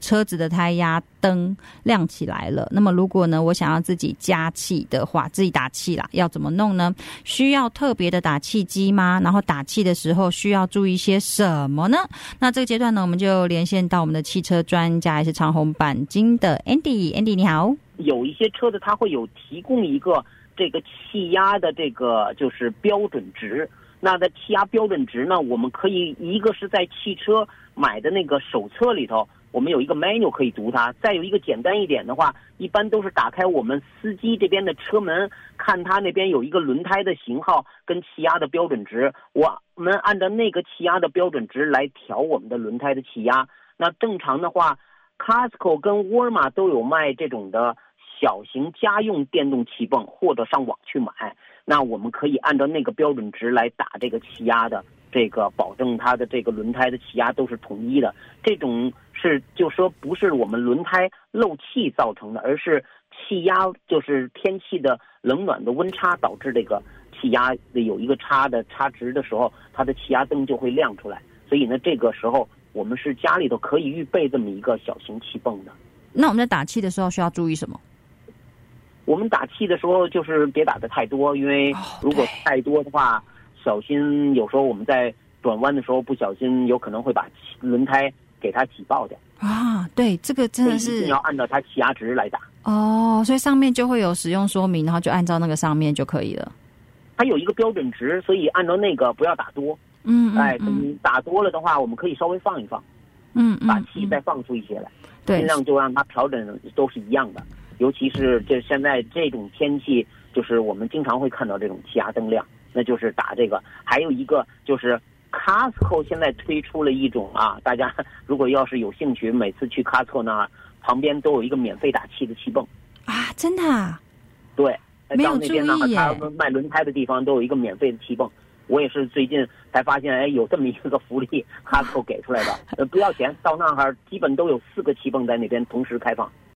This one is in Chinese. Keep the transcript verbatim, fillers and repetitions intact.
车子的胎压灯亮起来了。那么如果呢我想要自己加气的话，自己打气啦，要怎么弄呢？需要特别的打气机吗？然后打气的时候需要注意些什么呢？那这个阶段呢，我们就连线到我们的汽车专家，也是长鸿钣金的 Andy。Andy 你好。 有一些车子它会有提供一个这个气压的这个就是标准值。那在气压标准值呢，我们可以一个是在汽车买的那个手册里头，我们有一个 menu 可以读它。再有一个简单一点的话，一般都是打开我们司机这边的车门，看它那边有一个轮胎的型号跟气压的标准值，我们按照那个气压的标准值来调我们的轮胎的气压。那正常的话 Costco 跟沃尔玛都有卖这种的小型家用电动气泵，或者上网去买，那我们可以按照那个标准值来打这个气压的，这个保证它的这个轮胎的气压都是统一的。这种是就说不是我们轮胎漏气造成的，而是气压就是天气的冷暖的温差导致这个气压有一个差的差值的时候，它的气压灯就会亮出来。所以呢，这个时候我们是家里头可以预备这么一个小型气泵的。 那我们在打气的时候需要注意什么？ 我们打气的时候就是别打得太多，因为如果太多的话，小心有时候我们在转弯的时候不小心有可能会把轮胎给它挤爆掉啊。对，这个真的是一定要按照它气压值来打。 哦，所以上面就会有使用说明，然后就按照那个上面就可以了。 它有一个标准值，所以按照那个不要打多。 嗯嗯， 哎，打多了的话，我们可以稍微放一放， 嗯嗯， 把气再放出一些来， 对， 尽量就让它调整都是一样的。尤其是这现在这种天气，就是我们经常会看到这种气压灯亮，那就是打这个。还有一个就是 Costco 现在推出了一种啊，大家如果要是有兴趣，每次去 Costco 呢，旁边都有一个免费打气的气泵啊，真的啊？ 对， 没有注意耶。 到那边呢，他们卖轮胎的地方都有一个免费的气泵。我也是最近才发现，哎，有这么一个福利 ，Costco 给出来的，呃，不要钱，到那儿基本都有四个气泵在那边同时开放。